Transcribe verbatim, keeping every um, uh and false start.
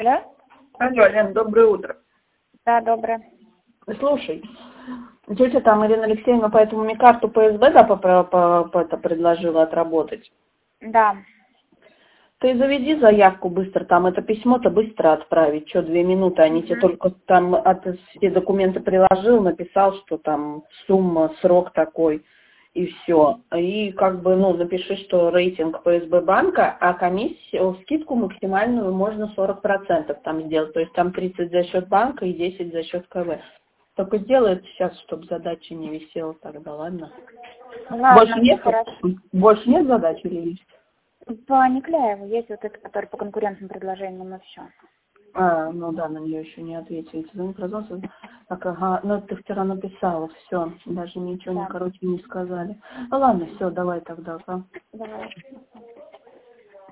Алло? Алло, Лен, доброе утро. Да, доброе. Слушай, тетя там Ирина Алексеевна, поэтому мне карту ПСБ да, по, по, по, по, это предложила отработать. Да. Ты заведи заявку быстро, там это письмо-то быстро отправить, что две минуты, они тебе только там от, все документы приложил, написал, что там сумма, срок такой, и все. И как бы, ну, напиши, что рейтинг ПСБ банка, а комиссию, скидку максимальную можно сорок процентов там сделать, то есть там тридцать за счет банка и десять за счет КВ. Только сделай это сейчас, чтобы задача не висела тогда, ладно? Ладно, Больше нет, хорошо. больше нет задач или есть? По Никляеву есть вот это, который по конкурентным предложениям, и все. А, ну да, на нее еще не ответили. Так, ага, ну ты вчера написала, все, даже ничего, Да. не, короче, не сказали. Ну ладно, все, давай тогда, ага. Давай.